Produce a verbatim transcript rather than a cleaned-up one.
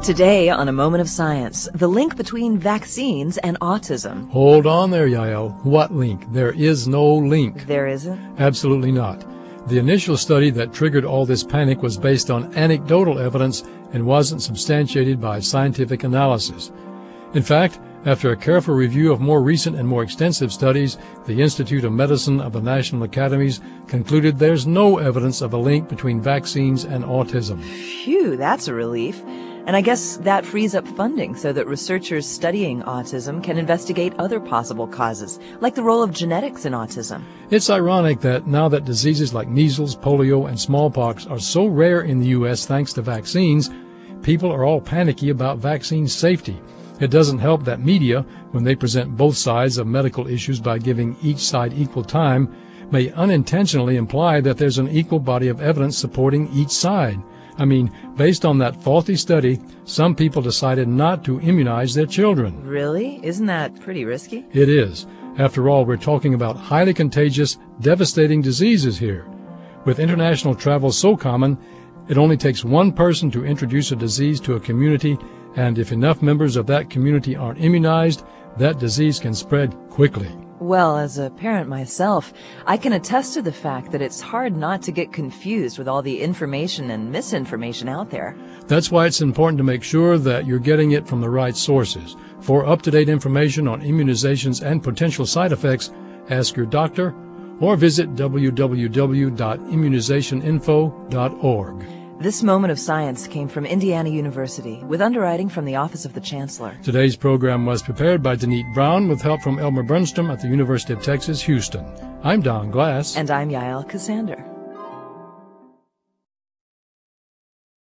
Today on A Moment of Science, the link between vaccines and autism. Hold on there, Yael. What link? There is no link. There isn't? Absolutely not. The initial study that triggered all this panic was based on anecdotal evidence and wasn't substantiated by scientific analysis. In fact, after a careful review of more recent and more extensive studies, the Institute of Medicine of the National Academies concluded there's no evidence of a link between vaccines and autism. Phew, that's a relief. And I guess that frees up funding so that researchers studying autism can investigate other possible causes, like the role of genetics in autism. It's ironic that now that diseases like measles, polio, and smallpox are so rare in the U S thanks to vaccines, people are all panicky about vaccine safety. It doesn't help that media, when they present both sides of medical issues by giving each side equal time, may unintentionally imply that there's an equal body of evidence supporting each side. I mean, based on that faulty study, some people decided not to immunize their children. Really? Isn't that pretty risky? It is. After all, we're talking about highly contagious, devastating diseases here. With international travel so common, it only takes one person to introduce a disease to a community, and if enough members of that community aren't immunized, that disease can spread quickly. Well, as a parent myself, I can attest to the fact that it's hard not to get confused with all the information and misinformation out there. That's why it's important to make sure that you're getting it from the right sources. For up-to-date information on immunizations and potential side effects, ask your doctor or visit w w w dot immunization info dot org. This Moment of Science came from Indiana University with underwriting from the Office of the Chancellor. Today's program was prepared by Denise Brown with help from Elmer Bernstrom at the University of Texas, Houston. I'm Don Glass. And I'm Yael Cassander.